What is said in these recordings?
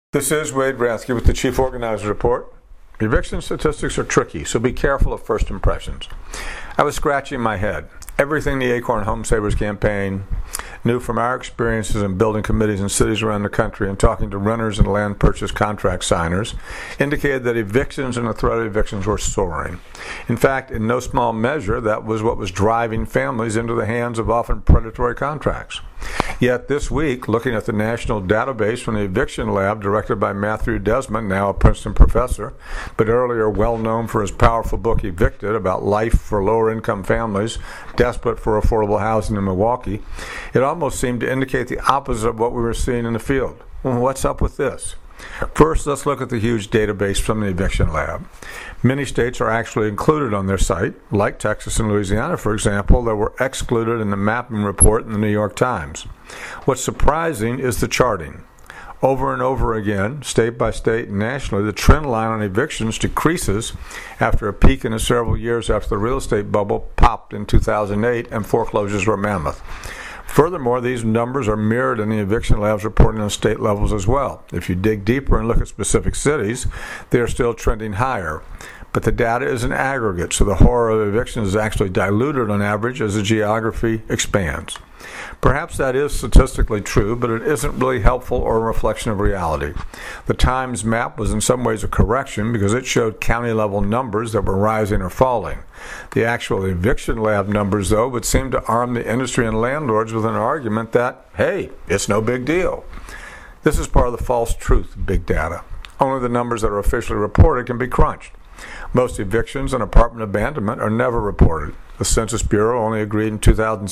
This is Wade Rathke with the Chief Organizer Report. Eviction statistics are tricky, so be careful of first impressions. I was scratching my head. Everything the Acorn Home Savers campaign knew from our experiences in building committees in cities around the country and talking to renters and land purchase contract signers indicated that evictions and the threat of evictions were soaring. In fact, in no small measure, that was what was driving families into the hands of often predatory contracts. Yet this week, looking at the national database from the Eviction Lab directed by Matthew Desmond, now a Princeton professor, but earlier well known for his powerful book Evicted about life for lower-income families desperate for affordable housing in Milwaukee, it almost seemed to indicate the opposite of what we were seeing in the field. Well, what's up with this? First, let's look at the huge database from the Eviction Lab. Many states are actually included on their site, like Texas and Louisiana, for example, that were excluded in the mapping report in the New York Times. What's surprising is the charting. Over and over again, state by state and nationally, the trend line on evictions decreases after a peak in the several years after the real estate bubble popped in 2008 and foreclosures were mammoth. Furthermore, these numbers are mirrored in the Eviction Lab's reporting on state levels as well. If you dig deeper and look at specific cities, they are still trending higher. But the data is an aggregate, so the horror of evictions is actually diluted on average as the geography expands. Perhaps that is statistically true, but it isn't really helpful or a reflection of reality. The Times map was in some ways a correction because it showed county-level numbers that were rising or falling. The actual Eviction Lab numbers, though, would seem to arm the industry and landlords with an argument that, hey, it's no big deal. This is part of the false truth of big data. Only the numbers that are officially reported can be crunched. Most evictions and apartment abandonment are never reported. The Census Bureau only agreed in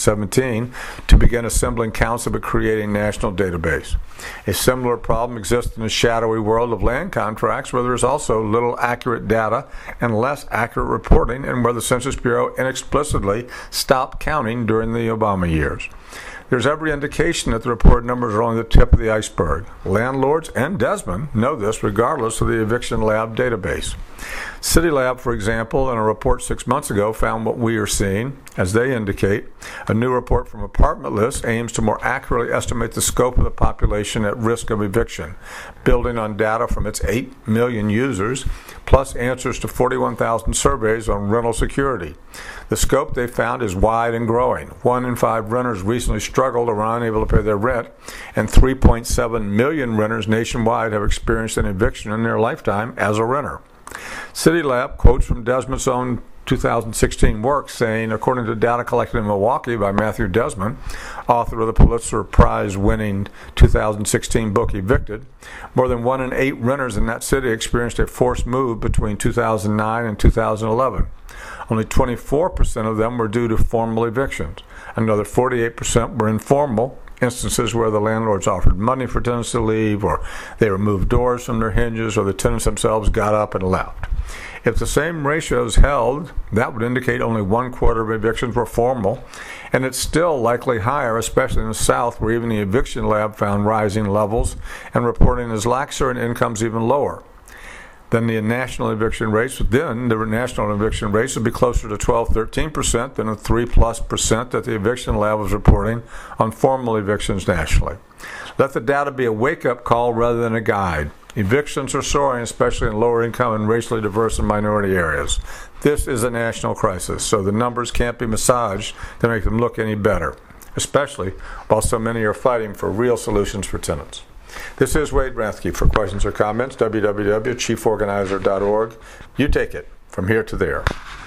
2017 to begin assembling counts of a creating national database. A similar problem exists in the shadowy world of land contracts, where there is also little accurate data and less accurate reporting, and where the Census Bureau inexplicably stopped counting during the Obama years. There's every indication that the reported numbers are only the tip of the iceberg. Landlords and Desmond know this regardless of the Eviction Lab database. CityLab, for example, in a report 6 months ago, found what we are seeing. As they indicate, a new report from Apartment List aims to more accurately estimate the scope of the population at risk of eviction, building on data from its 8 million users, plus answers to 41,000 surveys on rental security. The scope they found is wide and growing. 1 in 5 renters recently struggled or were unable to pay their rent, and 3.7 million renters nationwide have experienced an eviction in their lifetime as a renter. CityLab quotes from Desmond's own 2016 work saying, according to data collected in Milwaukee by Matthew Desmond, author of the Pulitzer Prize-winning 2016 book Evicted, more than 1 in 8 renters in that city experienced a forced move between 2009 and 2011. Only 24% of them were due to formal evictions. Another 48% were informal, instances where the landlords offered money for tenants to leave, or they removed doors from their hinges, or the tenants themselves got up and left. If the same ratios held, that would indicate only 1/4 of evictions were formal, and it's still likely higher, especially in the South, where even the Eviction Lab found rising levels and reporting is laxer and incomes even lower. Then the national eviction rates would be closer to 12-13% than the 3+% that the Eviction Lab was reporting on formal evictions nationally. Let the data be a wake-up call rather than a guide. Evictions are soaring, especially in lower income and racially diverse and minority areas. This is a national crisis, so the numbers can't be massaged to make them look any better, especially while so many are fighting for real solutions for tenants. This is Wade Rathke. For questions or comments, www.chieforganizer.org. You take it from here to there.